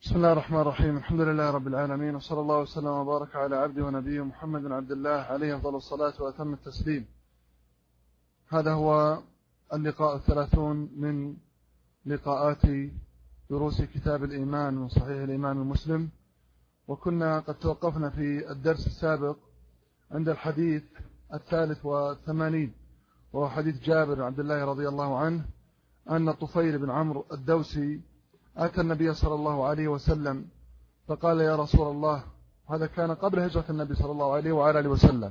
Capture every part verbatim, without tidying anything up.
بسم الله الرحمن الرحيم. الحمد لله رب العالمين، وصلى الله وسلم وبارك على عبده ونبيه محمد بن عبد الله عليه أفضل الصلاة وأتم التسليم. هذا هو اللقاء الثلاثون من لقاءات دروس كتاب الإيمان من صحيح الإمام المسلم، وكنا قد توقفنا في الدرس السابق عند الحديث الثالث والثمانين، وهو حديث جابر بن عبد الله رضي الله عنه أن طفيل بن عمرو الدوسي أتى النبي صلى الله عليه وسلم فقال: يا رسول الله، هذا كان قبل هجرة النبي صلى الله عليه وآله وسلم.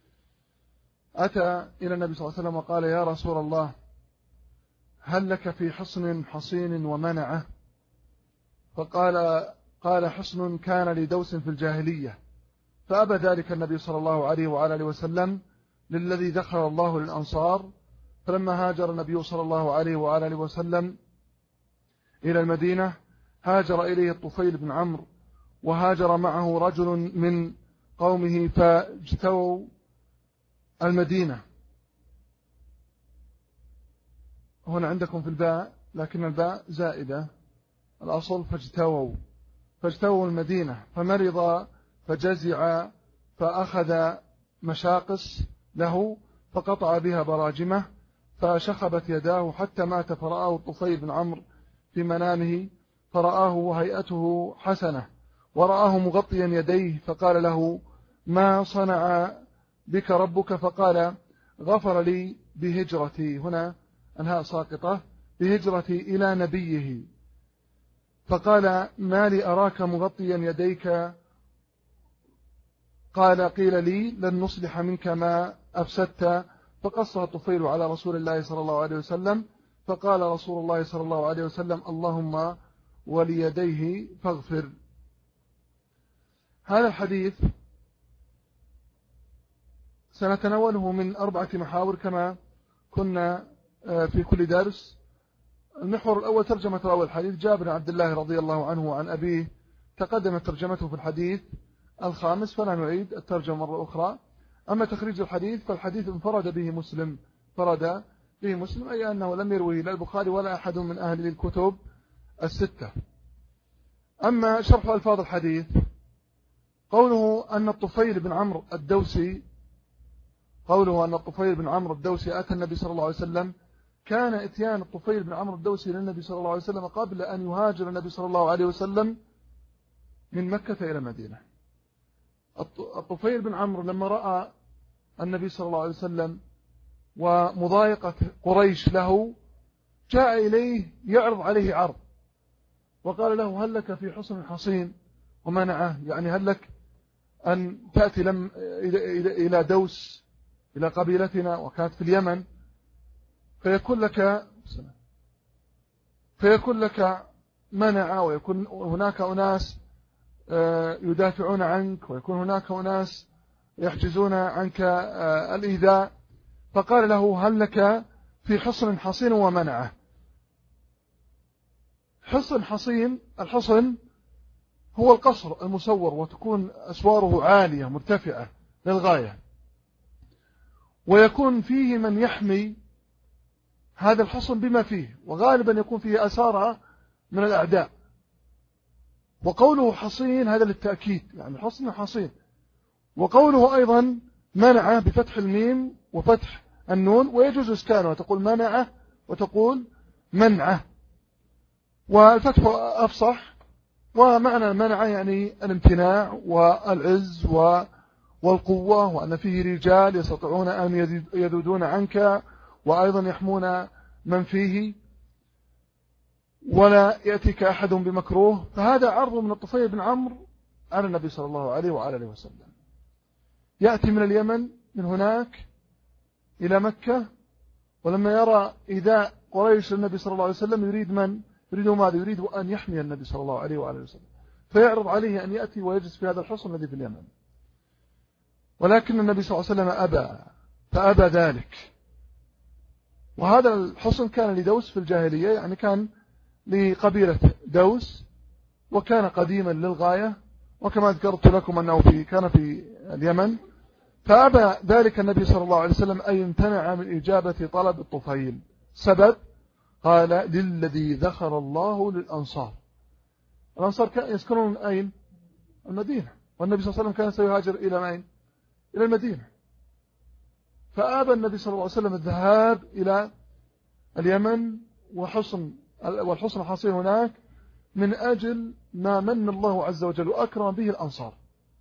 أتى إلى النبي صلى الله عليه وسلم وقال: يا رسول الله، هل لك في حصن حصين ومنعه؟ فقال قال حصن كان لدوس في الجاهلية، فأبى ذلك النبي صلى الله عليه وآله وسلم للذي دخل الله للأنصار. فلما هاجر النبي صلى الله عليه وآله وسلم إلى المدينة هاجر إليه الطفيل بن عمرو، وهاجر معه رجل من قومه فاجتووا المدينة. هنا عندكم في الباء، لكن الباء زائدة، الأصل فاجتووا فاجتووا المدينة، فمرض فجزع فأخذ مشاقص له فقطع بها براجمه، فشخبت يداه حتى مات. فرآه الطفيل بن عمرو في منامه، فرآه وهيئته حسنة، ورآه مغطيا يديه، فقال له: ما صنع بك ربك؟ فقال: غفر لي بهجرتي، هنا أنهاء ساقطة، بهجرتي إلى نبيه. فقال: ما لي أراك مغطيا يديك؟ قال: قيل لي لن نصلح منك ما أفسدت. فقصها الطفيل على رسول الله صلى الله عليه وسلم، فقال رسول الله صلى الله عليه وسلم: اللهم وليديه فاغفر. هذا الحديث سنتناوله من أربعة محاور كما كنا في كل درس. المحور الأول ترجمة أول حديث جابر بن عبد الله رضي الله عنه وعن أبيه، تقدمت ترجمته في الحديث الخامس فلا نعيد الترجمة مرة أخرى. أما تخريج الحديث فالحديث انفرد به مسلم، فرد به مسلم، أي أنه لم يرويه لا البخاري ولا أحد من أهل الكتب الستة. أما شرح ألفاظ الحديث، قوله أن الطفيل بن عمرو الدوسي قوله أن الطفيل بن عمرو الدوسي أتى النبي صلى الله عليه وسلم، كان إتيان الطفيل بن عمرو الدوسي للنبي صلى الله عليه وسلم قبل أن يهاجر النبي صلى الله عليه وسلم من مكة إلى المدينة. الطفيل بن عمرو لما رأى النبي صلى الله عليه وسلم ومضايقة قريش له، جاء إليه يعرض عليه عرض، وقال له: هل لك في حصن حصين ومنعه؟ يعني هل لك أن تأتي لم إلى دوس، إلى قبيلتنا، وكانت في اليمن، فيكون لك فيكون لك منع، ويكون هناك أناس يدافعون عنك، ويكون هناك أناس يحجزون عنك الإيذاء. فقال له: هل لك في حصن حصين ومنعه؟ حصن حصين، الحصن هو القصر المسور، وتكون أسواره عالية مرتفعة للغاية، ويكون فيه من يحمي هذا الحصن بما فيه، وغالبا يكون فيه أسارة من الأعداء. وقوله حصين هذا للتأكيد، يعني حصن حصين. وقوله أيضا منعه بفتح الميم وفتح النون، ويجوز إسكانه، تقول منعه وتقول منعه، والفتح أفصح. ومعنى المنع يعني الامتناع والعز والقوة، وأن فيه رجال يستطيعون أن يذودون عنك، وأيضا يحمون من فيه، ولا يأتيك أحد بمكروه. فهذا عرض من الطفيل بن عمرو على النبي صلى الله عليه وآله وسلم. يأتي من اليمن من هناك إلى مكة، ولما يرى إيذاء قريش للنبي صلى الله عليه وسلم يريد من؟ يريد ماذا؟ يريد أن يحمي النبي صلى الله عليه وآله وسلم، فيعرض عليه أن يأتي ويجلس في هذا الحصن الذي في اليمن. ولكن النبي صلى الله عليه وسلم أبى، فأبى ذلك. وهذا الحصن كان لدوس في الجاهلية، يعني كان لقبيلة دوس، وكان قديما للغاية، وكما ذكرت لكم أنه في كان في اليمن. فأبى ذلك النبي صلى الله عليه وسلم أن يمتنع من إجابة طلب الطفيل. سبب؟ قال: للذي ذخر الله للأنصار، الأنصار كانوا يسكنون أين؟ المدينة، والنبي صلى الله عليه وسلم كان سيهاجر إلى أين؟ إلى المدينة. فآبى النبي صلى الله عليه وسلم الذهاب إلى اليمن وحصن والحصن الحصين هناك من أجل ما من الله عز وجل وأكرم به الأنصار.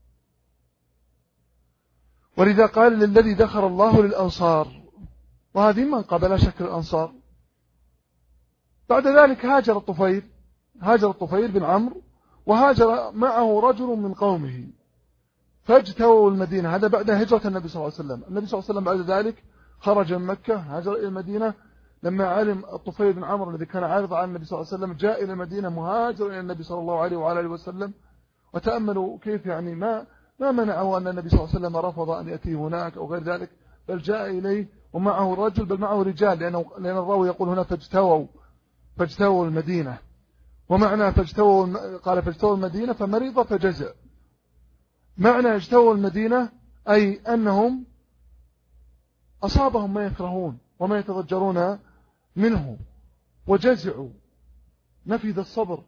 ولذا قال للذي دخل الله للأنصار، وهذه من قبل شكل الأنصار. بعد ذلك هاجر الطفيل هاجر الطفيل بن عمرو، وهاجر معه رجل من قومه فاجتووا المدينة. هذا بعد هجرة النبي صلى الله عليه وسلم. النبي صلى الله عليه وسلم بعد ذلك خرج من مكة هاجر إلى المدينة. لما علم الطفيل بن عمرو الذي كان عارض عن النبي صلى الله عليه وسلم جاء إلى المدينة مهاجر إلى النبي صلى الله عليه وعلى آله وسلم. وتأملوا كيف يعني ما ما منعه أن النبي صلى الله عليه وسلم رفض أن يأتيه هناك أو غير ذلك، بل جاء إليه ومعه رجل، بل معه رجال، لأنه لأن الراوي يقول هنا فاجتووا فاجتووا المدينة. ومعنى فاجتووا قال فاجتووا المدينة فمرض فجزع. معنى اجتووا المدينة أي أنهم أصابهم ما يكرهون وما يتضجرون منه وجزعوا، نفذ الصبر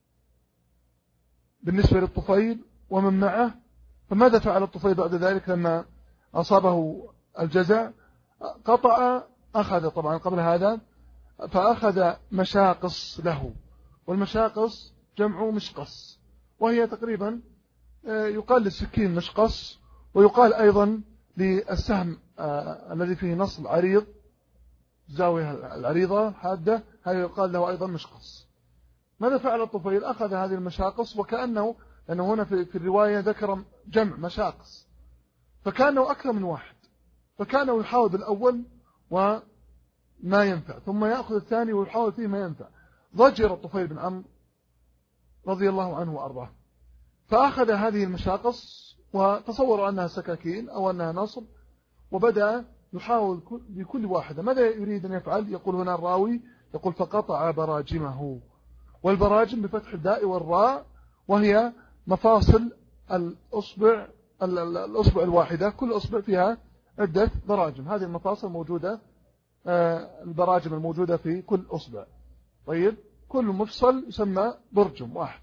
بالنسبة للطفيل ومن معه. فماذا فعل الطفيل بعد ذلك لما أصابه الجزع؟ قطع أخذ طبعا قبل هذا فأخذ مشاقص له، والمشاقص جمع مشقص، وهي تقريبا يقال للسكين مشقص، ويقال أيضا للسهم الذي فيه نصل عريض زاوية العريضة حادة، هذا يقال له أيضا مشقص. ماذا فعل الطفيل؟ أخذ هذه المشاقص، وكأنه لأنه هنا في الرواية ذكر جمع مشاقص، فكانه أكثر من واحد، فكانه يحاول بالأول وما ينفع، ثم يأخذ الثاني ويحاول فيه ما ينفع. ضجر الطفيل بن عمرو رضي الله عنه وأرضاه، فأخذ هذه المشاقص وتصور أنها سكاكين أو أنها نصب، وبدأ يحاول بكل واحدة. ماذا يريد أن يفعل؟ يقول هنا الراوي يقول فقطع براجمه، والبراجم بفتح الداء والراء، وهي مفاصل الأصبع الأصبع الواحدة، كل أصبع فيها عدة براجم. هذه المفاصل موجودة، البراجم الموجودة في كل أصبع. طيب، كل مفصل يسمى برجم واحد،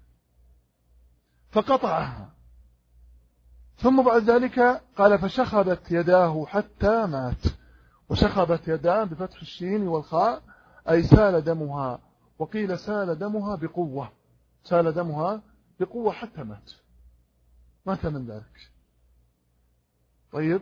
فقطعها. ثم بعد ذلك قال فشخبت يداه حتى مات. وشخبت يداه بفتح الشين والخاء أي سال دمها، وقيل سال دمها بقوة، سال دمها بقوة حتى مات، مات من ذلك. طيب،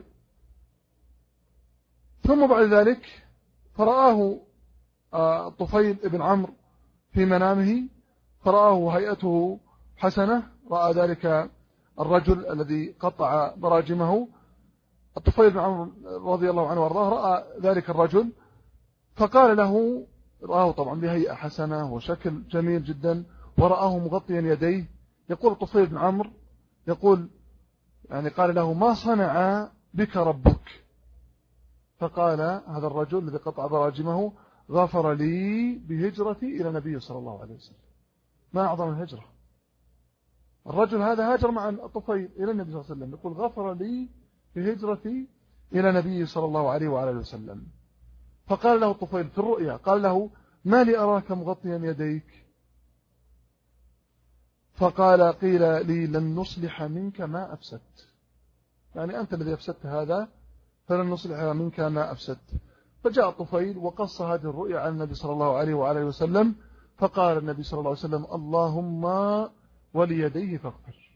ثم بعد ذلك فرآه الطفيل بن عمرو في منامه، فرآه هيئته حسنة، رأى ذلك الرجل الذي قطع براجمه. الطفيل بن عمرو رضي الله عنه وارضاه رأى ذلك الرجل، فقال له، رآه طبعا بهيئة حسنة وشكل جميل جدا، ورآه مغطيا يديه. يقول الطفيل بن عمرو يقول يعني قال له ما صنع بك ربك؟ فقال هذا الرجل الذي قطع براجمه غفر لي بهجرتي إلى النبي صلى الله عليه وسلم. ما أعظم الهجرة! الرجل هذا هاجر مع الطفيل إلى النبي صلى الله عليه وسلم، يقول غفر لي بهجرتي إلى النبي صلى الله عليه وعلى اله وسلم. فقال له الطفيل في الرؤيا، قال له ما لي أراك مغطيا يديك؟ فقال قيل لي لن نصلح منك ما أفسدت، يعني أنت الذي أفسدت هذا، فلن نصلح منك ما أفسدت. فجاء الطفيل وقص هذه الرؤيا على النبي صلى الله عليه وعلى اله وسلم، فقال النبي صلى الله عليه وسلم اللهم وليديه فاغفر.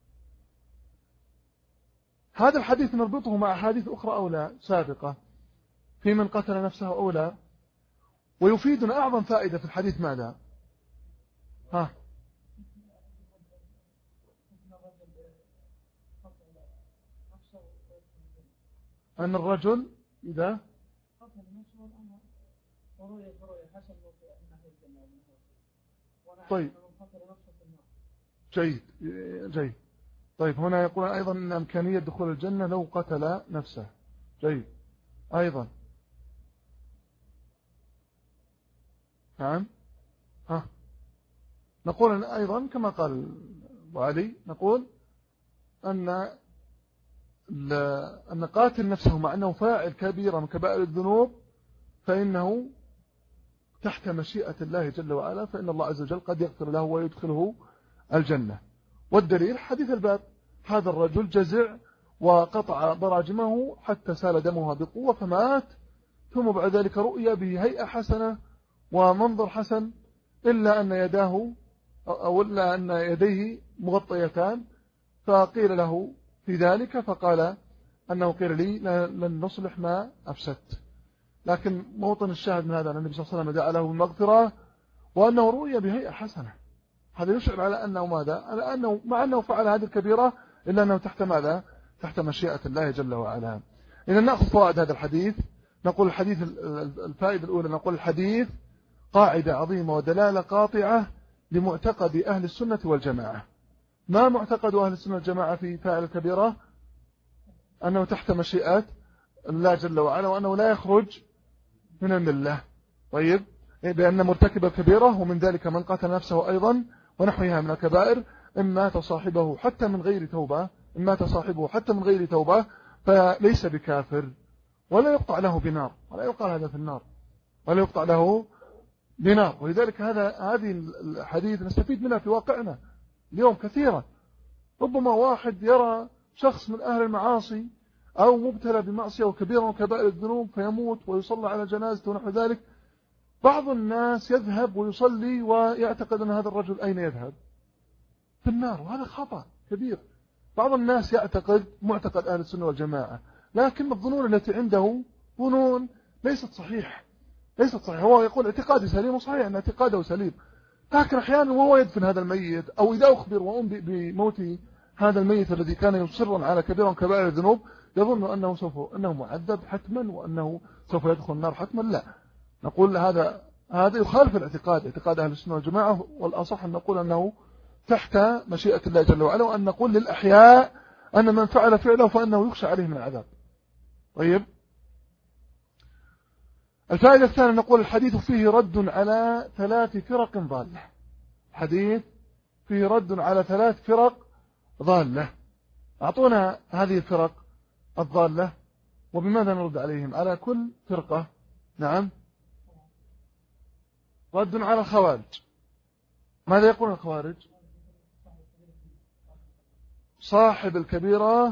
هذا الحديث نربطه مع حديث أخرى أولى سابقة في من قتل نفسه أولى، ويفيدنا أعظم فائدة في الحديث. ماذا؟ ها أن الرجل إذا طيب جيد جيد طيب، هنا يقول أيضا أن إمكانية دخول الجنة لو قتل نفسه. جيد. أيضا نعم، ها نقول أيضا كما قال أبو علي، نقول أن أن قاتل نفسه مع أنه فاعل كبيرة من كبائر الذنوب، فإنه تحت مشيئة الله جل وعلا فإن الله عز وجل قد يغفر له ويدخله الجنة. والدليل حديث الباب، هذا الرجل جزع وقطع براجمه حتى سال دمها بقوة فمات، ثم بعد ذلك رؤيا به هيئة حسنة ومنظر حسن إلا أن يداه أو إلا أن يديه مغطيتان، فقيل له في ذلك فقال أنه قيل لي لن نصلح ما أفسدت. لكن موطن الشاهد من هذا أن النبي صلى الله عليه وسلم دعا له بالمغفرة وأنه رؤيا بهيئة حسنة، هذا يشعر على أنه ماذا؟ على أنه مع أنه فعل هذه الكبيرة إلا أنه تحت ماذا؟ تحت مشيئة الله جل وعلا. إذا نأخذ فوائد هذا الحديث. نقول الحديث الفائدة الأولى، نقول الحديث قاعدة عظيمة ودلالة قاطعة لمعتقد أهل السنة والجماعة. ما معتقد أهل السنة والجماعة في فاعل الكبيرة؟ أنه تحت مشيئة الله جل وعلا وأنه لا يخرج من الملة. طيب، بأن مرتكب الكبيرة ومن ذلك من قتل نفسه أيضا ونحوها من الكبائر إما تصاحبه حتى من غير توبة إما تصاحبه حتى من غير توبة فليس بكافر ولا يقطع له بنار، ولا يقال هذا في النار، ولا يقطع له بنار. ولذلك هذا هذه الحديث نستفيد منها في واقعنا اليوم كثيرا. ربما واحد يرى شخص من أهل المعاصي أو مبتلى بمعصية وكبيرة وكبائر الذنوب فيموت ويصلى على جنازته ونحو ذلك، بعض الناس يذهب ويصلي ويعتقد أن هذا الرجل أين يذهب؟ في النار، وهذا خطأ كبير. بعض الناس يعتقد معتقد أهل السنة والجماعة، لكن الظنون التي عنده ظنون ليست صحيح ليست صحيح. هو يقول اعتقادي سليم وصحيح أن اعتقاده سليم، لكن أحيانا وهو يدفن هذا الميت أو إذا أخبر وأنبئ بموت هذا الميت الذي كان يصرا على كبيرا كبائر الذنوب يظن أنه سوف أنه معذب حتما وأنه سوف يدخل النار حتما. لا، نقول هذا هذا يخالف الاعتقاد اعتقاد أهل السنة والجماعة، والأصح أن نقول أنه تحت مشيئة الله جل وعلا، وأن نقول للأحياء أن من فعل فعله فأنه يخشى عليه من العذاب. طيب، الفائدة الثانية نقول الحديث فيه رد على ثلاث فرق ضالة. الحديث فيه رد على ثلاث فرق ضالة. أعطونا هذه الفرق الضالة وبماذا نرد عليهم؟ على كل فرقة. نعم، رد على الخوارج. ماذا يقول الخوارج؟ صاحب الكبيرة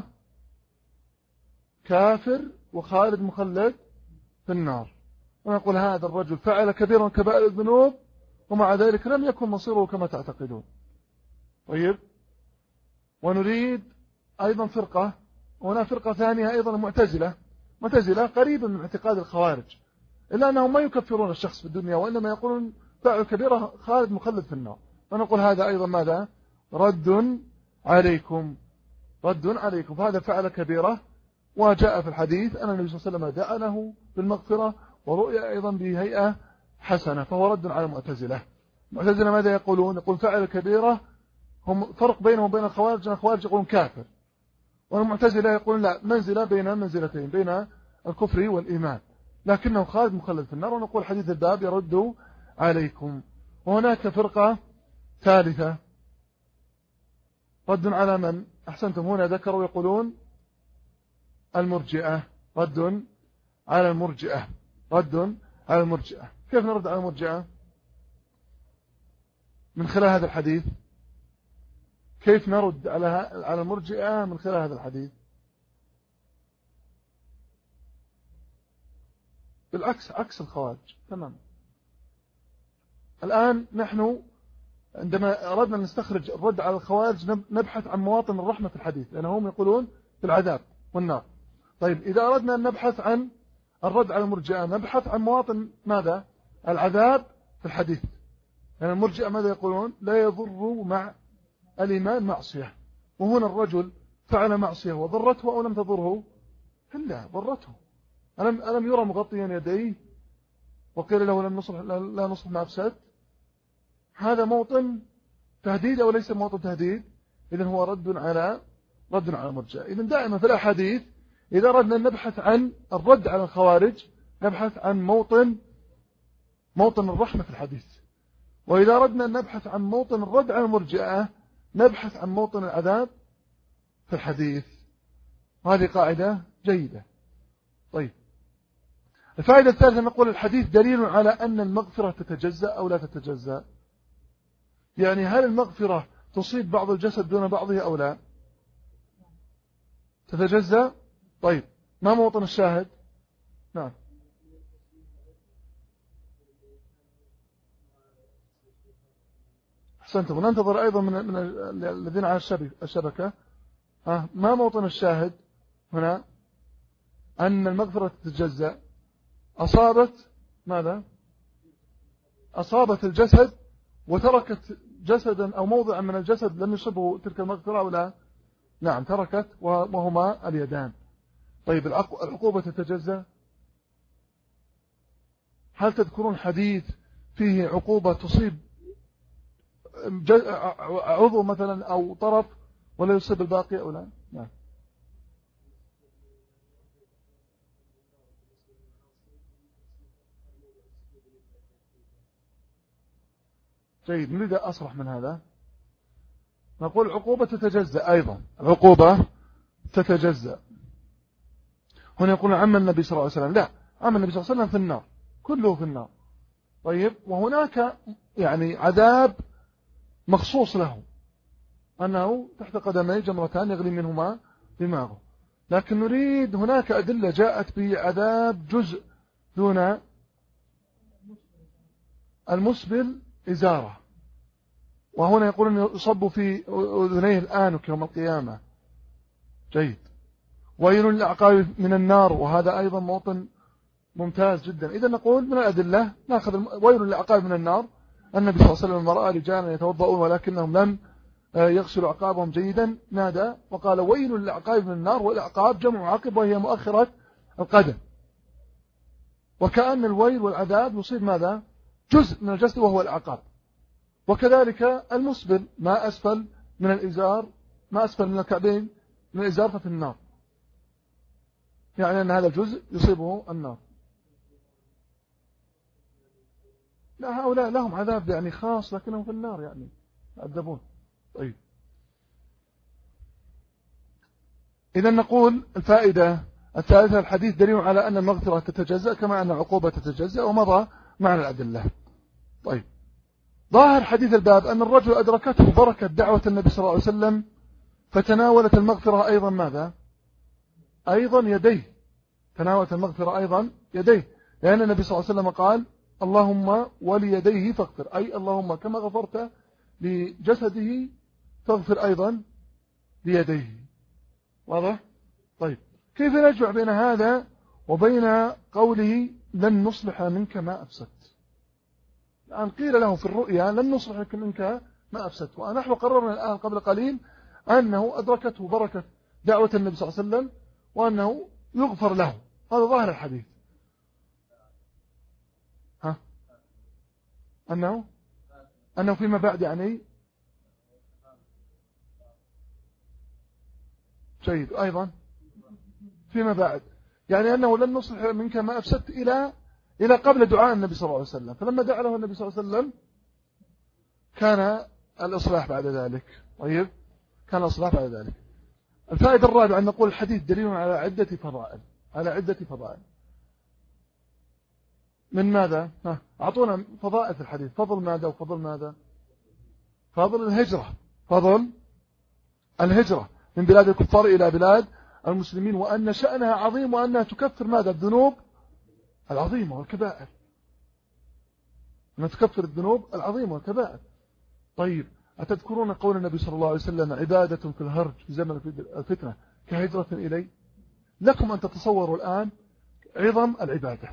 كافر وخالد مخلد في النار، ونقول هذا الرجل فعل كبيرا من كبائر الذنوب ومع ذلك لم يكن مصيره كما تعتقدون. طيب، ونريد أيضا فرقة، وهنا فرقة ثانية أيضا المعتزلة. معتزلة قريبا من اعتقاد الخوارج، إلا أنهم ما يكفرون الشخص في الدنيا وإنما يقولون فعل كبيرة خالد مخلد في النار، ونقول هذا أيضا ماذا؟ رد عليكم رد عليكم فهذا فعل كبيرة، وجاء في الحديث أن النبي صلى الله عليه وسلم دعا له بالمغفرة ورؤيا أيضا بهيئة حسنة، فهو رد على المعتزلة. المعتزلة ماذا يقولون؟ يقول فعل كبيرة، هم فرق بينهم وبين الخوارج، الخوارج يقولون كافر، والمعتزلة يقولون لا، منزلة بين منزلتين بين الكفر والإيمان، لكنه خالد مخلد في النار، ونقول حديث الباب يرد عليكم. وهناك فرقة ثالثة رد على من؟ أحسنتم، هنا ذكروا يقولون المرجئة، رد على المرجئة رد على المرجئة. كيف نرد على المرجئة؟ من خلال هذا الحديث. كيف نرد على على المرجئة من خلال هذا الحديث؟ بالعكس، عكس الخوارج تمام. الآن نحن عندما أردنا نستخرج الرد على الخوارج نبحث عن مواطن الرحمة في الحديث، لأنهم يقولون في العذاب والنار. طيب، إذا أردنا أن نبحث عن الرد على المرجئة نبحث عن مواطن ماذا؟ العذاب في الحديث، لأن يعني المرجئة ماذا يقولون؟ لا يضر مع الإيمان معصية، وهنا الرجل فعل معصية وضرته أو لم تضره؟ إلا ضرته. ألم, ألم يرى مغطيا يديه وقيل له لم نصلح لا نصلح ما أفسد؟ هذا موطن تهديد أو ليس موطن تهديد؟ إذن هو رد على رد على المرجئة. إذن دائما في الأحاديث إذا أردنا أن نبحث عن الرد على الخوارج نبحث عن موطن موطن الرحمة في الحديث، وإذا أردنا أن نبحث عن موطن الرد على المرجئة نبحث عن موطن العذاب في الحديث. وهذه قاعدة جيدة. طيب، الفائدة الثالثة نقول الحديث دليل على أن المغفرة تتجزأ أو لا تتجزأ. يعني هل المغفرة تصيب بعض الجسد دون بعضه أو لا؟ تتجزأ. طيب ما موطن الشاهد؟ نعم. أحسنتم. وننتظر أيضا من, من الذين على الشبكة. ها ما موطن الشاهد هنا؟ أن المغفرة تتجزأ. أصابت ماذا؟ أصابت الجسد وتركت جسدا أو موضعا من الجسد لم يصبه تلك المغفرة أو لا؟ نعم تركت، وهما اليدان. طيب العقوبة تتجزأ. هل تذكرون حديث فيه عقوبة تصيب عضو مثلا أو طرف ولا يصيب الباقي أو لا؟ نعم. جيد، نريد أصرح من هذا. نقول عقوبة تتجزأ أيضا، العقوبة تتجزأ. هنا يقول عم النبي صلى الله عليه وسلم، لا، عم النبي صلى الله عليه وسلم في النار، كله في النار. طيب وهناك يعني عذاب مخصوص له، أنه تحت قدمي جمرتان يغلي منهما دماغه. لكن نريد هناك أدلة جاءت بعذاب جزء دون المسبل إزارة، وهنا يقول أنه يصب في أذنيه الآنك يوم القيامة. جيد. ويل للأعقاب من النار، وهذا أيضا موطن ممتاز جدا. إذا نقول من الأدلة نأخذ ويل للأعقاب من النار. النبي صلى الله عليه وسلم رأى رجالا يتوضؤون ولكنهم لم يغسلوا أعقابهم جيدا، نادى وقال ويل للأعقاب من النار. والأعقاب جمع عقب وهي مؤخرة القدم، وكأن الويل والعذاب يصيب ماذا؟ جزء من الجسد وهو الأعقاب. وكذلك المسبل ما أسفل من الإزار، ما أسفل من الكعبين من الإزار ففي النار، يعني أن هذا الجزء يصيبه النار. لا هؤلاء لهم عذاب يعني خاص لكنهم في النار يعني يعذبون. طيب إذا نقول الفائدة الثالثة الحديث دليل على أن المغفرة تتجزأ كما أن العقوبة تتجزأ، ومضى معنا الأدلة. طيب ظاهر حديث الباب أن الرجل أدركته بركة دعوة النبي صلى الله عليه وسلم فتناولت المغفرة أيضا ماذا؟ أيضا يديه. تناولت المغفرة أيضا يديه، لأن النبي صلى الله عليه وسلم قال اللهم وليديه فاغفر، أي اللهم كما غفرت لجسده فاغفر أيضا ليديه. واضح؟ طيب كيف نجمع بين هذا وبين قوله لن نصلح منك ما أفسدت؟ الآن قيل له في الرؤيا لن نصلح منك ما أفسدت، ونحن قررنا الآن قبل قليل أنه أدركته بركة دعوة النبي صلى الله عليه وسلم وأنه يغفر له. هذا ظاهر الحديث. ها أنه أنه فيما بعد يعني جيد أيضا فيما بعد، يعني أنه لن نصلح منك ما أفسدت إلى إلى قبل دعاء النبي صلى الله عليه وسلم، فلما دعا له النبي صلى الله عليه وسلم كان الإصلاح بعد ذلك. طيب كان الإصلاح بعد ذلك. الفائدة الرابعة أن نقول الحديث دليل على عدة فضائل، على عدة فضائل. من ماذا؟ ها أعطونا فضائل في الحديث. فضل ماذا وفضل ماذا؟ فضل الهجرة، فضل الهجرة من بلاد الكفار إلى بلاد المسلمين، وأن شأنها عظيم، وأنها تكفر ماذا؟ الذنوب العظيمة والكبائر، أنها تكفر الذنوب العظيمة والكبائر. طيب أتذكرون قول النبي صلى الله عليه وسلم عبادة في الهرج في زمن الفتنة كهجرة إلي؟ لكم أن تتصوروا الآن عظم العبادة.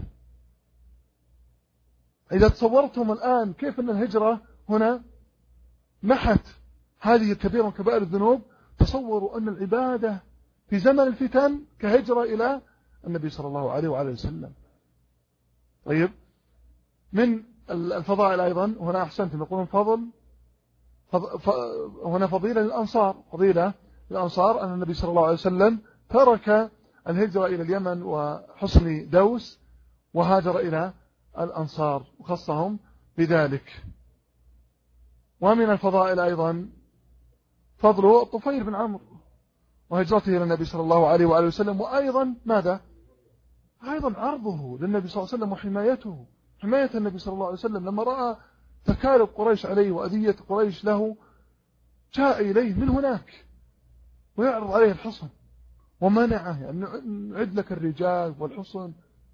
إذا تصورتم الآن كيف أن الهجرة هنا محت هذه الكبيرة من كبائر الذنوب، تصوروا أن العبادة في زمن الفتن كهجرة إلى النبي صلى الله عليه وعليه وسلم. طيب من الفضائل أيضا هنا أحسنتم يقولون فضل هنا فضيلة للأنصار، فضيلة للأنصار أن النبي صلى الله عليه وسلم ترك الهجرة إلى اليمن وحصن دوس وهاجر إلى الأنصار وخصهم بذلك. ومن الفضائل أيضا فضل الطفيل بن عمرو وهجرته إلى النبي صلى الله عليه وآله وسلم، وأيضا ماذا؟ أيضا عرضه للنبي صلى الله عليه وسلم وحمايته، حماية النبي صلى الله عليه وسلم لما رأى تكالب قريش عليه وأذية قريش له جاء إليه من هناك ويعرض عليه الحصن ومنعه، يعني نعد لك الرجال والحصن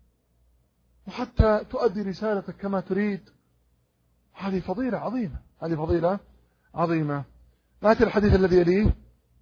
وحتى تؤدي رسالتك كما تريد. هذه فضيلة عظيمة، هذه فضيلة عظيمة. نأتي الحديث الذي يليه،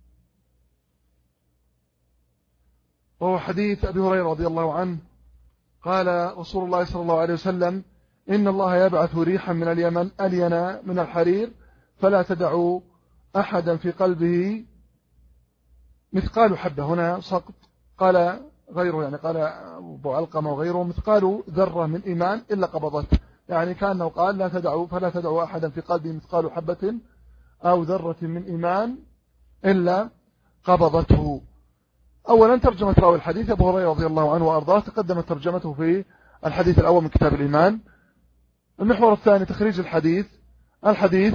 وهو حديث أبي هريرة رضي الله عنه قال رسول الله صلى الله عليه وسلم: إن الله يبعث ريحا من اليمن ألينا من الحرير فلا تدعوا أحدا في قلبه مثقال حبة. هنا سقط، قال غيره، يعني قال أبو علقمة وغيره مثقال ذرة من إيمان إلا قبضته، يعني كأنه قال لا تدعوا فلا تدعوا أحدا في قلبه مثقال حبة أو ذرة من إيمان إلا قبضته. أولا ترجمة راوي الحديث أبو هريرة رضي الله عنه وأرضاه، تقدمت ترجمته في الحديث الأول من كتاب الإيمان. المحور الثاني تخريج الحديث. الحديث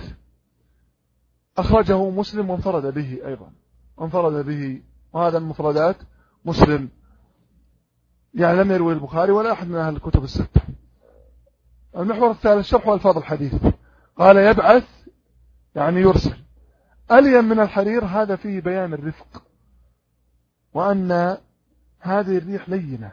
أخرجه مسلم وانفرد به أيضا، وانفرد به، وهذا المفردات مسلم، يعني لم يروي البخاري ولا أحد من أهل الكتب الستة. المحور الثالث شرح ألفاظ الحديث. قال يبعث يعني يرسل، ألين من الحرير، هذا فيه بيان الرفق، وأن هذه الريح لينة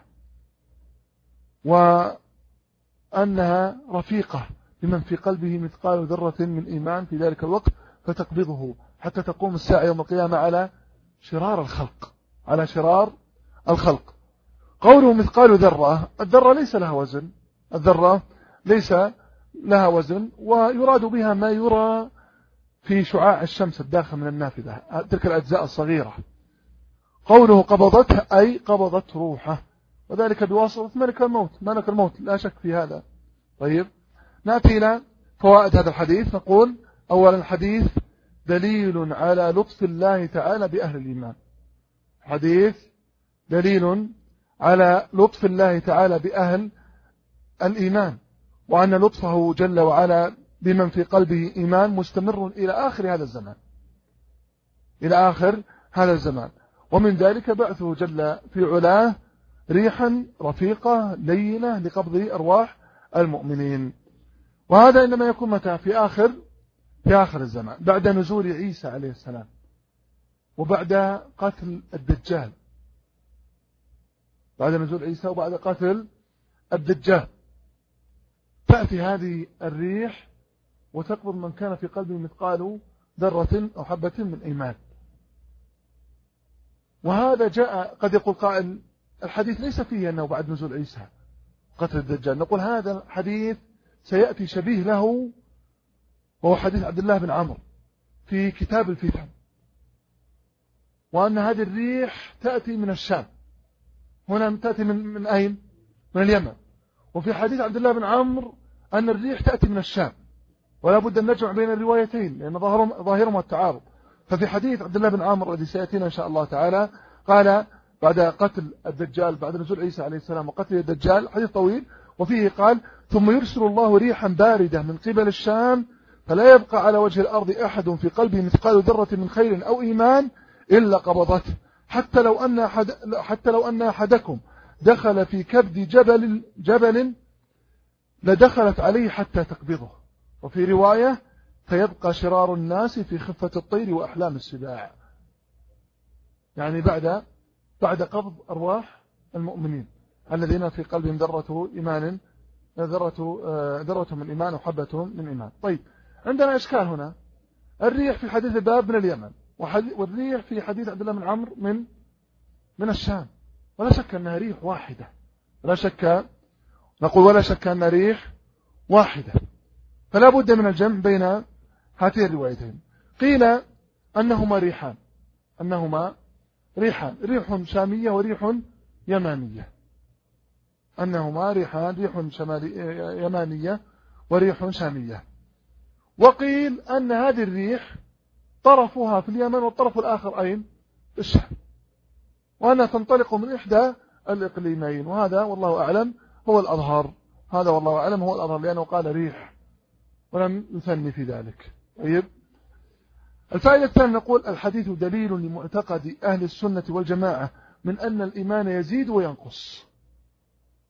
وأنها رفيقة لمن في قلبه مثقال ذرة من إيمان في ذلك الوقت فتقبضه حتى تقوم الساعة يوم القيامة على شرار الخلق، على شرار الخلق. قوله مثقال ذرة، الذرة ليس لها وزن، الذرة ليس لها وزن، ويراد بها ما يرى في شعاع الشمس الداخل من النافذة، تلك الأجزاء الصغيرة. قوله قبضته أي قبضت روحه، وذلك بواسطة ملك الموت، ملك الموت لا شك في هذا. طيب نأتي إلى فوائد هذا الحديث. نقول أولا الحديث دليل على لطف الله تعالى بأهل الإيمان، حديث دليل على لطف الله تعالى بأهل الإيمان، وأن لطفه جل وعلا بمن في قلبه إيمان مستمر إلى آخر هذا الزمان، إلى آخر هذا الزمان. ومن ذلك بعثه جل في علاه ريحا رفيقة لينة لقبض أرواح المؤمنين، وهذا إنما يكون متى؟ في آخر في آخر الزمان، بعد نزول عيسى عليه السلام، وبعد قتل الدجال، بعد نزول عيسى وبعد قتل الدجال تأتي هذه الريح وتقبض من كان في قلبه مثقال ذرة أو حبة من إيمان. وهذا جاء، قد يقول قائل الحديث ليس فيه أنه بعد نزول عيسى قتل الدجال، نقول هذا الحديث سيأتي شبيه له، وهو حديث عبد الله بن عمرو في كتاب الفتن، وأن هذه الريح تأتي من الشام، هنا تأتي من, من أين؟ من اليمن. وفي حديث عبد الله بن عمرو أن الريح تأتي من الشام، ولا بد أن نجمع بين الروايتين لأن ظاهرهم ظاهرهما التعارض. ففي حديث عبد الله بن عمرو الذي سيأتينا إن شاء الله تعالى قال بعد قتل الدجال، بعد نزول عيسى عليه السلام وقتل الدجال، حديث طويل، وفيه قال ثم يرسل الله ريحا باردة من قبل الشام فلا يبقى على وجه الأرض أحد في قلبه مثقال ذرة من خير أو إيمان إلا قبضته، حتى لو أن أحد حتى لو أن أحدكم دخل في كبد جبل جبل لدخلت عليه حتى تقبضه. وفي رواية فيبقى شرار الناس في خفة الطير وأحلام السباع، يعني بعد بعد قبض أرواح المؤمنين الذين في قلبهم ذرة إيمان، ذرة ذرة من إيمان وحبة من إيمان. طيب عندنا إشكال هنا، الريح في حديث الباب من اليمن، والريح في حديث عبد الله بن عمرو من من الشام، ولا شك أنها ريح واحدة، ولا شك نقول ولا شك أنها ريح واحدة، فلا بد من الجمع بين هاتين الروايتين. قيل أنهما ريحان، أنهما ريحان، ريح شامية وريح يمانية، أنهما ريحان، ريح شمالية يمانية وريح شامية. وقيل أن هذه الريح طرفها في اليمن والطرف الآخر أين؟ في الشام، وأنها تنطلق من إحدى الإقليمين، وهذا والله أعلم هو الأظهر، هذا والله أعلم هو الأظهر، لأنه قال ريح ولم يثني في ذلك. طيب الفائدة الثانية نقول الحديث دليل لمعتقد أهل السنة والجماعة من أن الإيمان يزيد وينقص،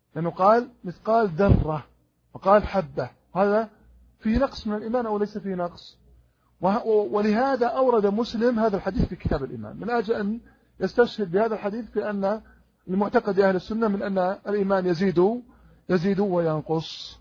لأنه قال مثقال ذرة وقال حبة، هذا فيه نقص من الإيمان أو ليس فيه نقص؟ ولهذا أورد مسلم هذا الحديث في كتاب الإيمان من أجل أن يستشهد بهذا الحديث في أن المعتقد أهل السنة من أن الإيمان يزيد يزيد وينقص.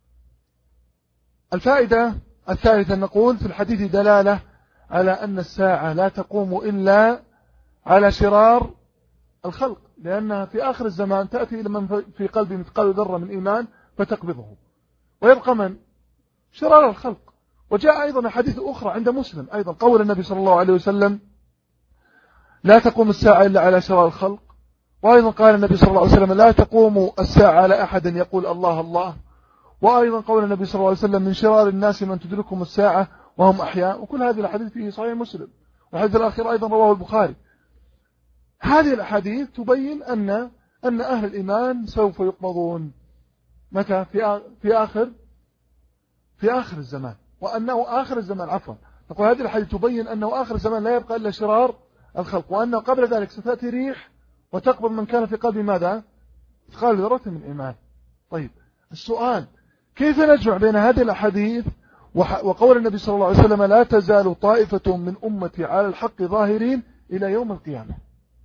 الفائدة الثالثة نقول في الحديث دلالة على أن الساعة لا تقوم إلا على شرار الخلق، لأنها في آخر الزمان تأتي لمن في قلبه مثقال ذرة من إيمان فتقبضه، ويبقى من شرار الخلق. وجاء أيضا حديث أخرى عند مسلم أيضا قول النبي صلى الله عليه وسلم لا تقوم الساعة إلا على شرار الخلق. وأيضا قال النبي صلى الله عليه وسلم لا تقوم الساعة على أحد يقول الله الله. وأيضا قول النبي صلى الله عليه وسلم من شرار الناس من تدركهم الساعة وهم أحياء. وكل هذه الأحاديث في صحيح مسلم، والحديث الأخير أيضا رواه البخاري. هذه الأحاديث تبين أن أن أهل الإيمان سوف يقبضون متى؟ في في آخر في آخر الزمان، وأنه آخر الزمان عفوا نقول هذه الحديث تبين أنه آخر الزمان لا يبقى إلا شرار الخلق، وأنه قبل ذلك ستأتي ريح وتقبض من كان في قلبه ماذا؟ مثقال ذرة من إيمان. طيب السؤال كيف نجمع بين هذه الأحاديث وقول النبي صلى الله عليه وسلم لا تزال طائفة من أمتي على الحق ظاهرين إلى يوم القيامة؟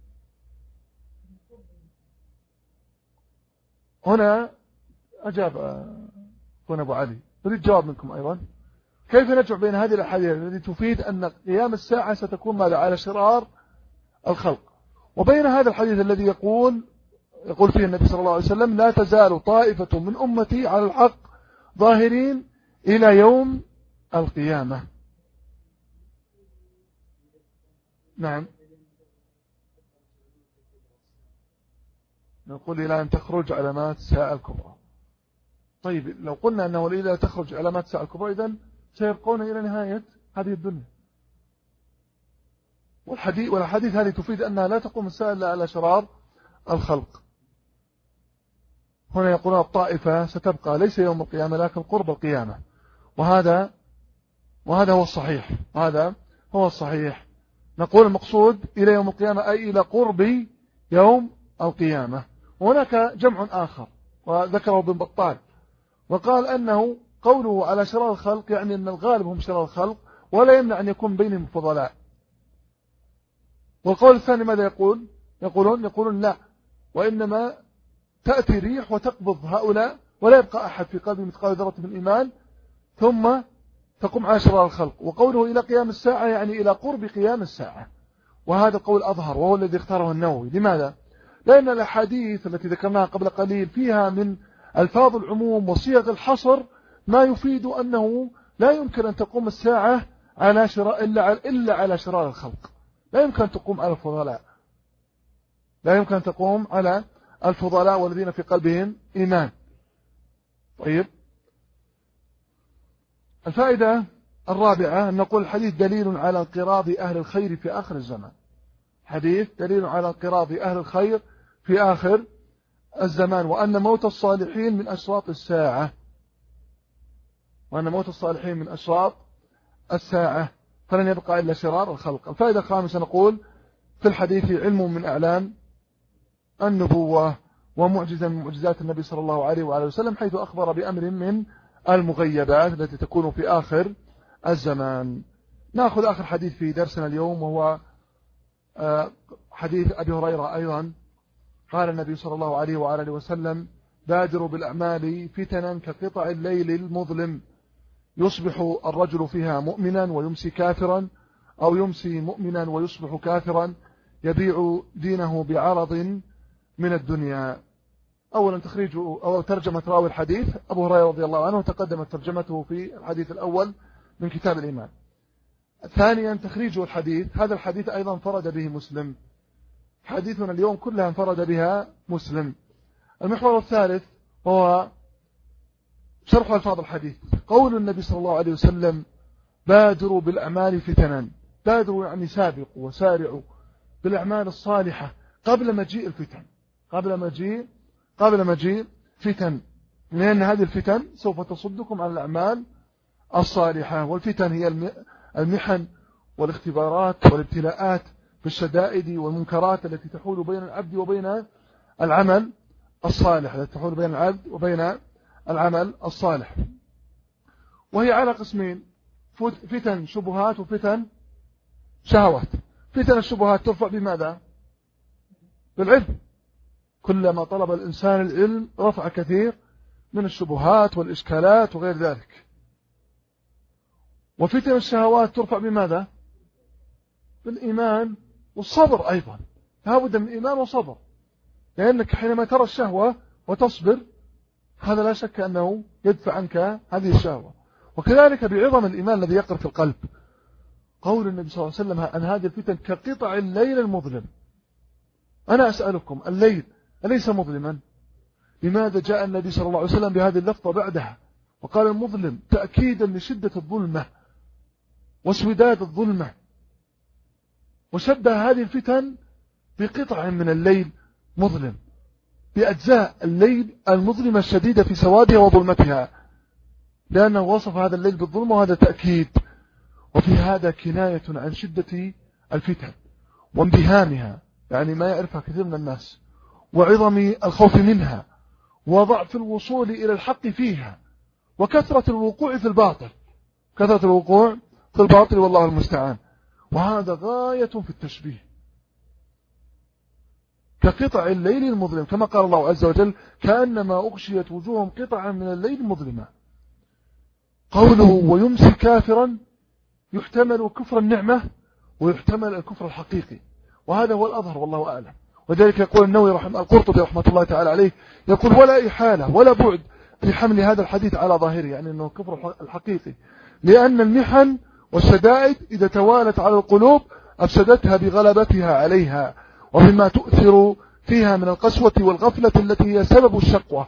هنا أجاب أخونا أبو علي، أريد جواب منكم أيضا. كيف نجمع بين هذه الأحاديث التي تفيد أن قيام الساعة ستكون ماذا؟ على شرار الخلق، وبين هذا الحديث الذي يقول يقول فيه النبي صلى الله عليه وسلم لا تزال طائفة من أمتي على الحق ظاهرين إلى يوم القيامة. نعم، نقول إلى أن تخرج علامات الساعة الكبرى. طيب لو قلنا أنه إلى تخرج علامات الساعة الكبرى إذن سيبقون إلى نهاية هذه الدنيا. والحديث والحديث هذه تفيد أنها لا تقوم الساعة إلا على شرار الخلق. هنا يقولون الطائفة ستبقى ليس يوم القيامة لكن قرب القيامة، وهذا وهذا هو الصحيح، هذا هو الصحيح. نقول المقصود إلى يوم القيامة أي إلى قرب يوم القيامة. وهناك جمع آخر وذكره ابن بطال وقال أنه قوله على شرار الخلق يعني أن الغالب هم شرار الخلق ولا يمنع أن يكون بينهم فضلاء. والقول الثاني ماذا يقول؟ يقولون يقولون لا، وإنما تأتي ريح وتقبض هؤلاء ولا يبقى أحد في قلبه مثقال ذرة من إيمان ثم تقوم على شرار الخلق. وقوله إلى قيام الساعة يعني إلى قرب قيام الساعة، وهذا القول أظهر وهو الذي اختاره النووي. لماذا؟ لأن الأحاديث التي ذكرناها قبل قليل فيها من ألفاظ العموم وصيغ الحصر ما يفيد أنه لا يمكن أن تقوم الساعة على شرار إلا إلا على شرار الخلق، لا يمكن أن تقوم على الفضلاء، لا يمكن أن تقوم على الفضلاء والذين في قلبهم إيمان. طيب الفائدة الرابعة أن نقول الحديث دليل على انقراض أهل الخير في آخر الزمان. حديث دليل على انقراض أهل الخير في آخر الزمان، وأن موت الصالحين من أشراط الساعة، وأن موت الصالحين من أشراط الساعة، فلن يبقى إلا شرار الخلق. الفائدة الخامسة نقول في الحديث علم من أعلام النبوة ومعجزة من معجزات النبي صلى الله عليه وآله وسلم، حيث أخبر بأمر من المغيبات التي تكون في آخر الزمان. نأخذ آخر حديث في درسنا اليوم وهو حديث أبي هريرة أيضا. قال النبي صلى الله عليه وآله وسلم بادروا بالأعمال فتنا كقطع الليل المظلم يصبح الرجل فيها مؤمنا ويمسي كافرا، أو يمسي مؤمنا ويصبح كافرا، يبيع دينه بعرض من الدنيا. أولا تخريج أو ترجمة راوي الحديث أبو هريرة رضي الله عنه، تقدمت ترجمته في الحديث الأول من كتاب الإيمان. ثانيا تخريج الحديث، هذا الحديث أيضا انفرد به مسلم، حديثنا اليوم كلها انفرد بها مسلم. المحور الثالث هو شرح ألفاظ الحديث. قول النبي صلى الله عليه وسلم بادروا بالأعمال فتنا، بادروا يعني سابقوا وسارعوا بالأعمال الصالحة قبل مجيء الفتن، قبل مجيء قبل مجيء فتن، لأن هذه الفتن سوف تصدكم عن الأعمال الصالحة. والفتن هي المحن والاختبارات والابتلاءات بالشدائد والمنكرات التي تحول بين العبد وبين العمل الصالح التي تحول بين العبد وبين العمل الصالح، وهي على قسمين: فتن شبهات وفتن شهوات. فتن الشبهات ترفع بماذا؟ بالعلم. كلما طلب الإنسان العلم رفع كثير من الشبهات والإشكالات وغير ذلك. وفتن الشهوات ترفع بماذا؟ بالإيمان والصبر أيضا. لابد من إيمان وصبر، لأنك حينما ترى الشهوة وتصبر هذا لا شك أنه يدفع عنك هذه الشهوة. وكذلك بعظم الإيمان الذي يقر في القلب. قول النبي صلى الله عليه وسلم أن هذه الفتن كقطع الليل المظلم. أنا أسألكم، الليل أليس مظلما؟ لماذا جاء النبي صلى الله عليه وسلم بهذه اللفظة بعدها وقال المظلم تأكيدا لشدة الظلمة واسوداد الظلمة، وشبه هذه الفتن بقطع من الليل مظلم، بأجزاء الليل المظلمة الشديدة في سوادها وظلمتها، لأنه وصف هذا الليل بالظلمة، وهذا تأكيد. وفي هذا كناية عن شدة الفتن وانبهامها، يعني ما يعرفها كثير من الناس، وعظم الخوف منها، وضعف الوصول إلى الحق فيها، وكثرة الوقوع في الباطل، كثرة الوقوع في الباطل والله المستعان. وهذا غاية في التشبيه، كقطع الليل المظلم، كما قال الله عز وجل كأنما أغشيت وجوههم قطعا من الليل مظلمة. قوله ويمسي كافرا يحتمل كفر النعمة ويحتمل الكفر الحقيقي، وهذا هو الأظهر والله أعلم. وذلك يقول النووي رحمه القرطبي رحمة الله تعالى عليه، يقول ولا إحالة ولا بعد في حمل هذا الحديث على ظاهره، يعني أنه كفر الحقيقي، لأن المحن والشدائد إذا توالت على القلوب أفسدتها بغلبتها عليها، وبما تؤثر فيها من القسوة والغفلة التي هي سبب الشقوة.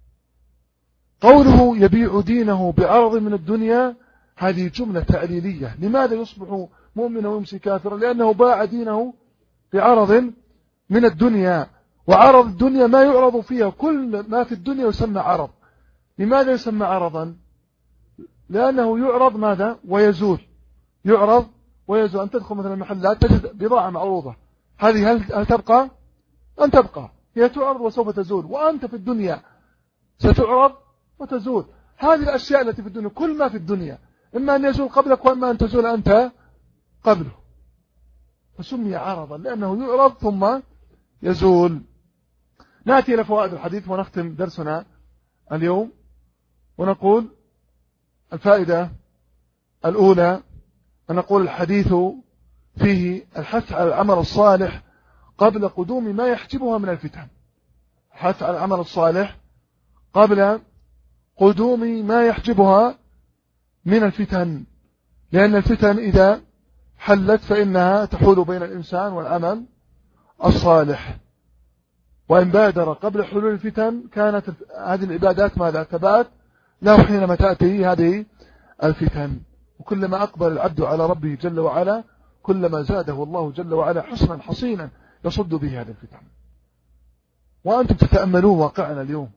قوله يبيع دينه بعرض من الدنيا، هذه جملة تعليلية. لماذا يصبح مؤمنا ويمسي كافرا؟ لأنه باع دينه بعرض من الدنيا، وعرض الدنيا ما يعرض فيها، كل ما في الدنيا يسمى عرض. لماذا يسمى عرضا؟ لأنه يعرض ماذا؟ ويزول. يعرض ويزول. أن تدخل مثلا المحلات تجد بضاعة معروضة، هذه هل, هل تبقى؟ أن تبقى، هي تعرض وسوف تزول. وأنت في الدنيا ستعرض وتزول. هذه الأشياء التي في الدنيا، كل ما في الدنيا إما أن يزول قبلك وإما أن تزول أنت قبله، فسمي عرضا لأنه يعرض ثم يزول. نأتي إلى فوائد الحديث ونختم درسنا اليوم، ونقول الفائدة الأولى أن نقول الحديث فيه الحث على العمل الصالح قبل قدوم ما يحجبها من الفتن. الحث على العمل الصالح قبل قدوم ما يحجبها من الفتن، لأن الفتن إذا حلت فإنها تحول بين الإنسان والعمل الصالح. وإن بادر قبل حلول الفتن كانت هذه العبادات ماذا؟ تبات له حينما تأتي هذه الفتن. وكلما أقبل العبد على ربه جل وعلا كلما زاده الله جل وعلا حسنا حصينا يصد به هذه الفتن. وأنتم تتأملون واقعنا اليوم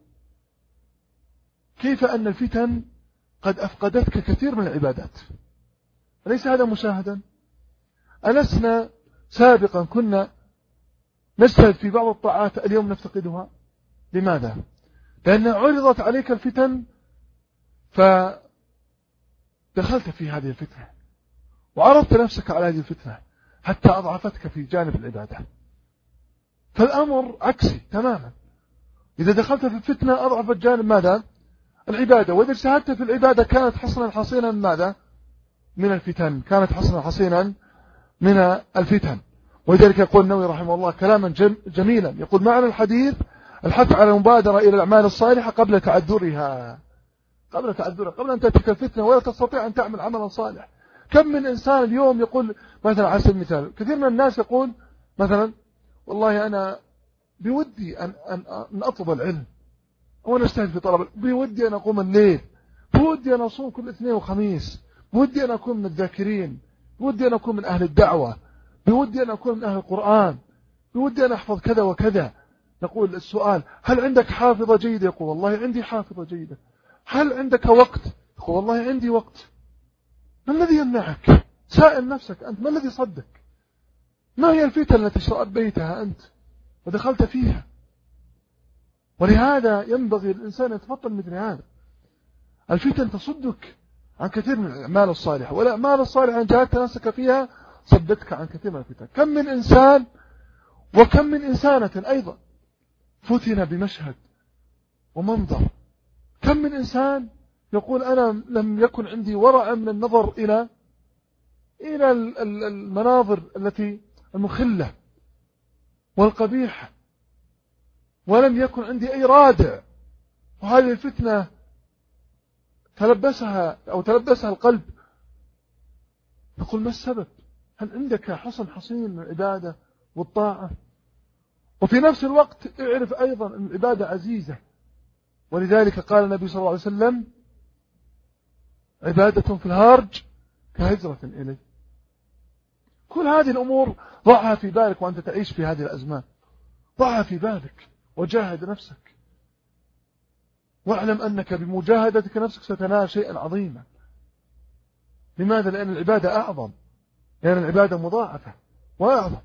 كيف أن الفتن قد أفقدتك كثير من العبادات. أليس هذا مشاهدا؟ ألسنا سابقا كنا نجتهد في بعض الطاعات، اليوم نفتقدها. لماذا؟ لأن عرضت عليك الفتن فدخلت في هذه الفتنة وعرضت نفسك على هذه الفتنة حتى أضعفتك في جانب العبادة. فالأمر عكسي تماما، إذا دخلت في الفتنة أضعفت جانب ماذا؟ العبادة. وإذا اجتهدت في العبادة كانت حصنا حصينا ماذا؟ من الفتن، كانت حصنا حصينا من الفتن. ولذلك يقول النووي رحمه الله كلاما جميلا، يقول معنى الحديث الحث على المبادرة إلى الأعمال الصالحة قبل تعذرها، قبل تعذرها، قبل أن تأتيك الفتنة ولا تستطيع أن تعمل عملا صالح. كم من إنسان اليوم يقول مثلا على سبيل المثال، كثير من الناس يقول مثلا والله أنا بودي أن, أن, أن أطلب العلم وأنا أجتهد في طلب، بودي أن أقوم الليل، بودي أن أصوم كل اثنين وخميس، بودي أن أكون من الذاكرين، بودي أن أكون من أهل الدعوة، بودي أن أكون من أهل القرآن، بودي أن أحفظ كذا وكذا. نقول السؤال هل عندك حافظة جيدة؟ يقول والله عندي حافظة جيدة. هل عندك وقت؟ يقول والله عندي وقت. ما الذي يمنعك؟ سائل نفسك أنت، ما الذي صدك؟ ما هي الفتن التي شربتها أنت ودخلت فيها؟ ولهذا ينبغي للإنسان أن يتفطن مثل هذا. الفتن تصدك عن كثير من الأعمال الصالحة، والأعمال الصالحة إن جاءت تنسك فيها صدتك عن كثير من الفتن. كم من إنسان وكم من إنسانة أيضا فتن بمشهد ومنظر. كم من إنسان يقول أنا لم يكن عندي ورع من النظر إلى إلى المناظر التي المخلة والقبيحة، ولم يكن عندي أي رادع، وهذه الفتنة تلبسها أو تلبسها القلب. نقول ما السبب؟ هل عندك حصن حصين من العبادة والطاعة؟ وفي نفس الوقت اعرف أيضا أن العبادة عزيزة، ولذلك قال النبي صلى الله عليه وسلم عبادة في الهرج كهجرة إليه. كل هذه الأمور ضعها في بالك وأنت تعيش في هذه الأزمان، ضعها في بالك وجاهد نفسك، واعلم أنك بمجاهدتك نفسك ستنال شيئا عظيما. لماذا؟ لأن العبادة أعظم، لأن العبادة مضاعفة وأعظم.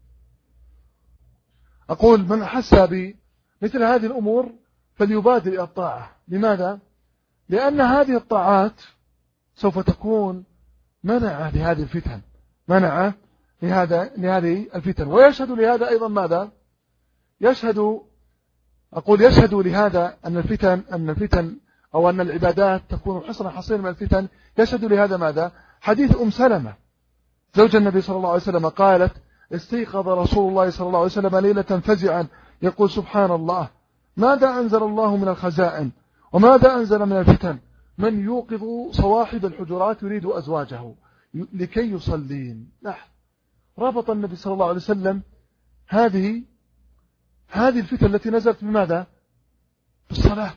أقول من حس بمثل هذه الأمور فليبادر إلى الطاعة. لماذا؟ لأن هذه الطاعات سوف تكون منع لهذه الفتن، منع لهذا لهذه الفتن. ويشهد لهذا أيضا ماذا؟ يشهد أقول يشهد لهذا أن الفتن أن الفتن أو أن العبادات تكون حصنا حصينا من الفتن. يشهد لهذا ماذا؟ حديث أم سلمة زوج النبي صلى الله عليه وسلم قالت استيقظ رسول الله صلى الله عليه وسلم ليلة فزعا يقول سبحان الله ماذا أنزل الله من الخزائن وماذا أنزل من الفتن، من يوقظ صواحب الحجرات يريد أزواجه لكي يصلين. لا، ربط النبي صلى الله عليه وسلم هذه هذه الفتن التي نزلت بماذا؟ بالصلاة.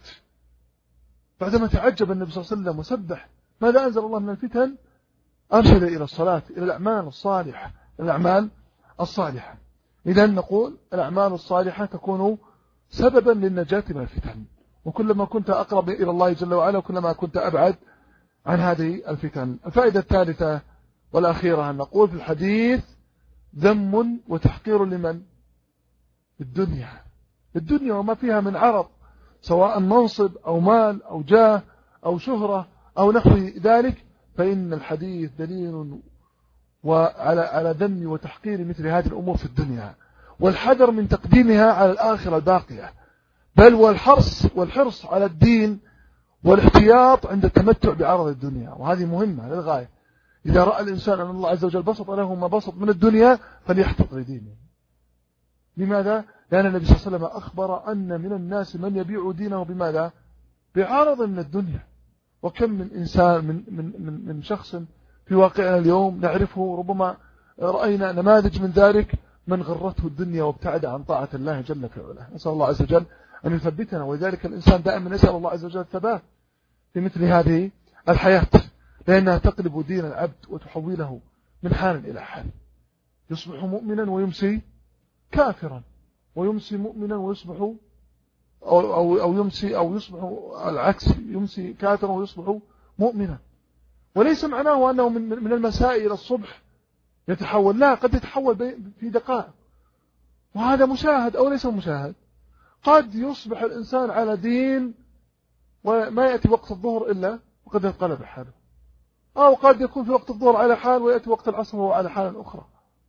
بعدما تعجب النبي صلى الله عليه وسلم وسبح ماذا أنزل الله من الفتن، أرشد إلى الصلاة، إلى الأعمال الصالحة، الأعمال الصالحة. إذن نقول الأعمال الصالحة تكون سببا للنجاة من الفتن، وكلما كنت أقرب إلى الله جل وعلا وكلما كنت أبعد عن هذه الفتن. الفائدة الثالثة والأخيرة أن نقول في الحديث ذم وتحقير لمن؟ الدنيا، الدنيا وما فيها من عرض، سواء منصب أو مال أو جاه أو شهرة أو نحو ذلك، فإن الحديث دليل وعلى على ذم وتحقير مثل هذه الأمور في الدنيا، والحذر من تقديمها على الآخرة الباقية، بل والحرص والحرص على الدين والاحتياط عند التمتع بعرض الدنيا. وهذه مهمة للغاية. إذا رأى الإنسان أن الله عز وجل بسط له ما بسط من الدنيا فليحتط لدينه. لماذا؟ لأن النبي صلى الله عليه وسلم أخبر أن من الناس من يبيع دينه بماذا؟ بعرض من الدنيا. وكم من إنسان من, من, من, من شخص في واقعنا اليوم نعرفه، ربما رأينا نماذج من ذلك، من غرته الدنيا وابتعد عن طاعة الله جل في علاه. نسأل الله عز وجل أن يثبتنا، ولذلك الإنسان دائما يسأل الله عز وجل الثبات في مثل هذه الحياة، لأنها تقلب دين العبد وتحوله من حال إلى حال. يصبح مؤمنا ويمسي كافرا، ويمسي مؤمنا ويصبح أو, أو, أو يمسي أو يصبح العكس، يمسي كافرا ويصبح مؤمنا. وليس معناه أنه من, من المساء إلى الصبح يتحول، لا، قد يتحول في دقائق، وهذا مشاهد أو ليس مشاهد. قد يصبح الإنسان على دين وما يأتي وقت الظهر إلا وقد ينقلب حاله، أو قد يكون في وقت الظهر على حال ويأتي وقت العصر وهو على حال أخرى.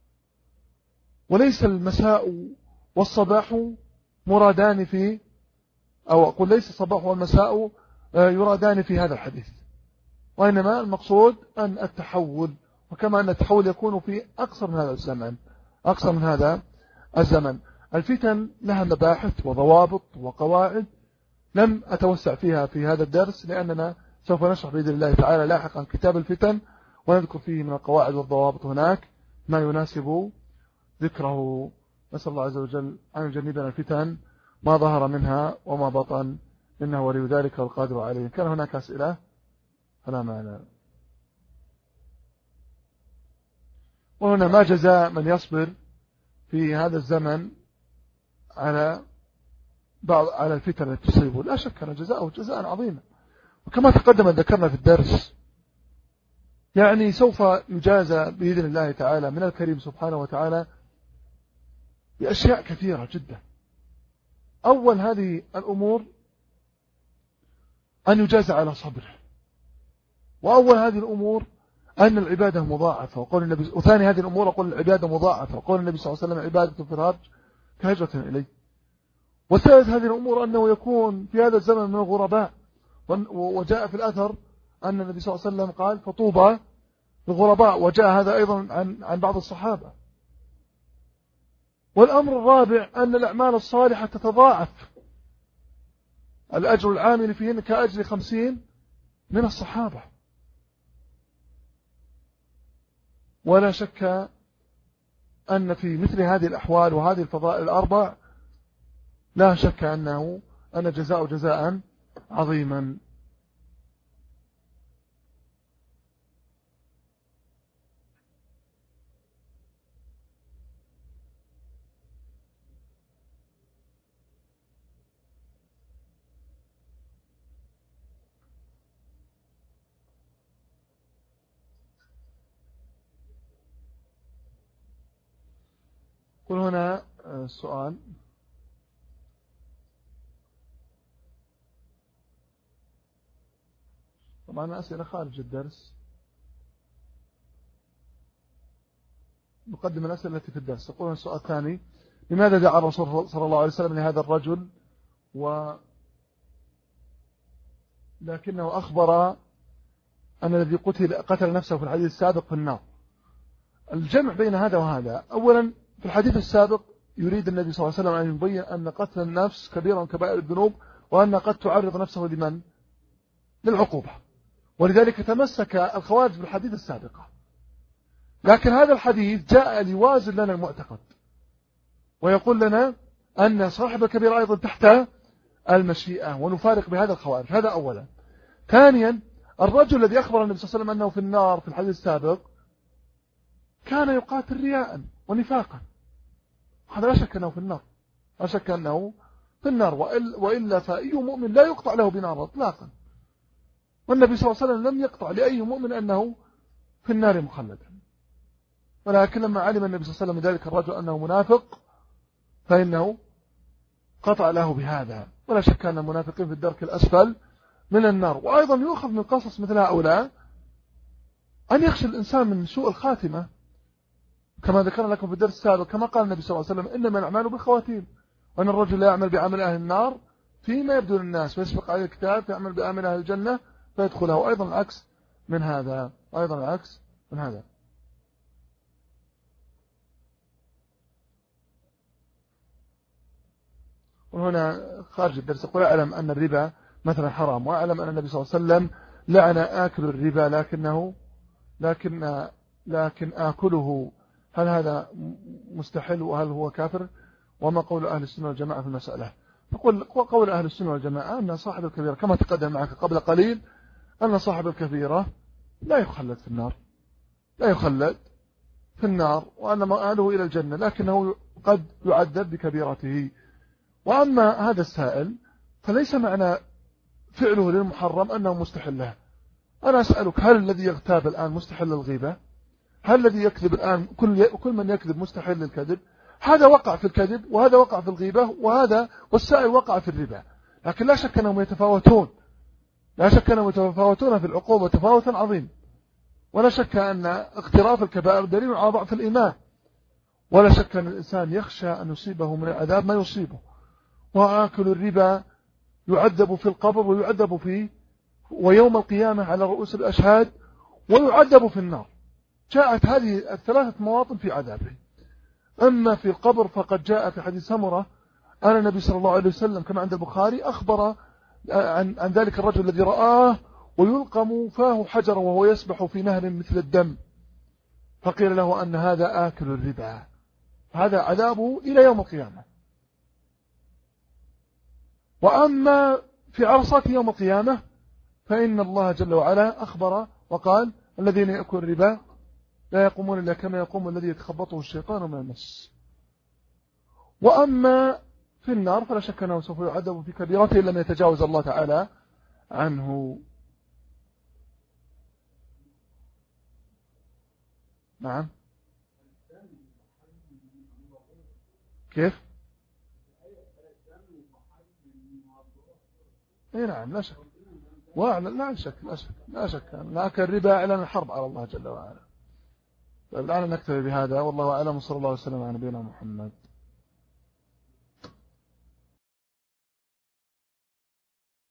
وليس المساء والصباح مرادان في أو أقول ليس الصباح والمساء يرادان في هذا الحديث، وإنما المقصود أن التحول، وكما أن التحول يكون في أقصر من هذا الزمن أقصر من هذا الزمن. الفتن لها مباحث وضوابط وقواعد لم أتوسع فيها في هذا الدرس، لأننا سوف نشرح بإذن الله تعالى لاحقا كتاب الفتن، ونذكر فيه من القواعد والضوابط هناك ما يناسب ذكره. نسأل الله عز وجل أن يجنبنا الفتن ما ظهر منها وما بطن، إنه ولي ذلك والقادر عليه. كان هناك أسئلة فلا معنى. وهنا ما جزاء من يصبر في هذا الزمن على بعض على الفتن التي تصيبه؟ لا شك أن جزاءه جزاء عظيما، وكما تقدم ذكرنا في الدرس يعني سوف يجازى بإذن الله تعالى من الكريم سبحانه وتعالى بأشياء كثيرة جدا. أول هذه الأمور أن يجازى على صبره، وأول هذه الأمور أن العبادة مضاعفة، وقول النبي، وثاني هذه الأمور أقول العبادة مضاعفة، وقول النبي صلى الله عليه وسلم عبادة في الهرج كهجرة إليه. وثالث هذه الأمور أنه يكون في هذا الزمن من الغرباء، وجاء في الأثر أن النبي صلى الله عليه وسلم قال فطوبى للغرباء، وجاء هذا أيضا عن عن بعض الصحابة. والأمر الرابع أن الأعمال الصالحة تتضاعف، الأجر العامل فيهن كأجر خمسين من الصحابة. ولا شك أن في مثل هذه الأحوال وهذه الفضائل الأربع لا شك أنه أن جزاء جزاء عظيما. قل هنا السؤال: طبعا أسئلة خارج الدرس، نقدم الأسئلة التي في الدرس. يقول السؤال الثاني: لماذا دعا الرسول صلى الله عليه وسلم لهذا الرجل و لكنه أخبر أن الذي قتل قتل نفسه في الحديث السابق في النار؟ الجمع بين هذا وهذا: أولا في الحديث السابق يريد النبي صلى الله عليه وسلم أن يبين أن قتل النفس كبيرا من كبائر الذنوب، وأن قد تعرض نفسه لمن؟ للعقوبة، ولذلك تمسك الخوارج بالحديث السابقة. لكن هذا الحديث جاء ليوازن لنا المعتقد، ويقول لنا أن صاحب الكبيرة أيضا تحت المشيئة، ونفارق بهذا الخوارج. هذا أولا. ثانيا، الرجل الذي أخبر النبي صلى الله عليه وسلم أنه في النار في الحديث السابق كان يقاتل رياء ونفاقا، هذا لا شك أنه في النار، لا شك أنه في النار، وإلا فأي مؤمن لا يقطع له بنار إطلاقا، والنبي صلى الله عليه وسلم لم يقطع لأي مؤمن أنه في النار مخلدا. ولكن لما علم النبي صلى الله عليه وسلم ذلك الرجل أنه منافق فإنه قطع له بهذا. ولا شك أن المنافقين في الدرك الأسفل من النار. وأيضا يؤخذ من قصص مثل هؤلاء أن يخشى الإنسان من سوء الخاتمة، كما ذكرنا لكم في الدرس السابق، كما قال النبي صلى الله عليه وسلم: إنما الأعمال بالخواتيم، وأن الرجل لا يعمل بعمل أهل النار فيما يبدو للناس ويسبق عليه الكتاب فيعمل بعمل أهل الجنة فيدخلها. وأيضا العكس من هذا، أيضا العكس من هذا. وهنا خارج الدرس يقول: أعلم أن الربا مثلا حرام، وأعلم أن النبي صلى الله عليه وسلم لعن آكل الربا، لكنه لكن لكن آكله هل هذا مستحل وهل هو كافر؟ وما قول أهل السنة والجماعة في المسألة؟ نقول قول أهل السنة والجماعة أن صاحب الكبيرة كما تقدم معك قبل قليل أن صاحب الكبيرة لا يخلد في النار، لا يخلد في النار، وأن مآله إلى الجنة، لكنه قد يعذب بكبيرته. وأما هذا السائل فليس معنى فعله للمحرم أنه مستحل له. أنا أسألك: هل الذي يغتاب الآن مستحل للغيبة؟ هل الذي يكذب الآن كل كل من يكذب مستحل للكذب؟ هذا وقع في الكذب، وهذا وقع في الغيبة، وهذا والسائل وقع في الربا. لكن لا شك أنهم يتفاوتون، لا شك أنهم يتفاوتون في العقوبة تفاوتا عظيم. ولا شك أن اقتراف الكبائر دليل على ضعف الإيمان، ولا شك أن الإنسان يخشى أن يصيبه من العذاب ما يصيبه. وآكل الربا يعذب في القبر ويعذب فيه ويوم القيامة على رؤوس الأشهاد ويعذب في النار. جاءت هذه الثلاثة مواطن في عذابه. أما في القبر فقد جاء في حديث سمرة أن النبي صلى الله عليه وسلم كما عند البخاري أخبر عن, عن ذلك الرجل الذي رآه ويلقم فاه حجرا وهو يسبح في نهر مثل الدم، فقيل له أن هذا آكل الربا، هذا عذابه إلى يوم القيامة. وأما في عرصات يوم القيامة فإن الله جل وعلا أخبر وقال: الذين يأكل الربا لا يقومون إلا كما يقوم الذي يتخبطه الشيطان من المس. وأما في النار فلا شك أنه سوف يعذب في كبيرته لم يتجاوز الله تعالى عنه. نعم. كيف؟ اي نعم لا شك، لا شك لا شك لا شك لا الربا اعلان الحرب على الله جل وعلا. طيب الآن نكتفي بهذا، والله أعلم، وصلى الله وسلم على نبينا محمد.